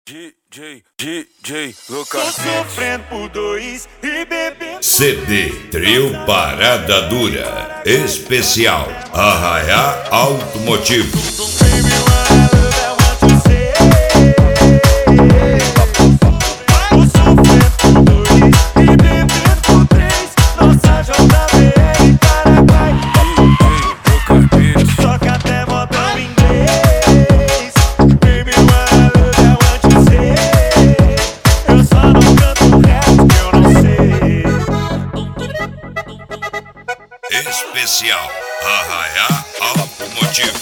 DJ Tô sofrendo por dois e bebendo. CD Trio Parada Dura Especial Arraiá Automotivo. Especial Arraiá Automotivo.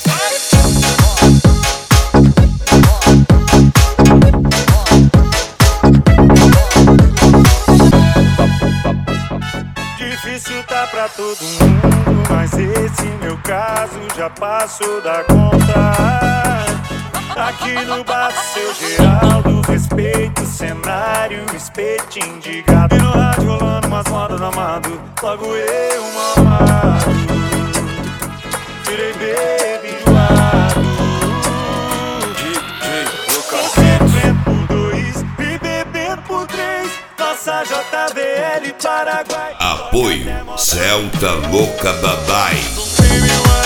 Difícil tá pra todo mundo, mas esse meu caso já passou da conta. Aqui no bar seu Geraldo, respeito o cenário, espetinho de gato. E no rádio rolando umas modas do amado, logo eu mamado. Tirei baby enjoado. Tô bebendo por dois e bebendo por três. Nossa JBL Paraguai. Apoio Celta Louca Babai.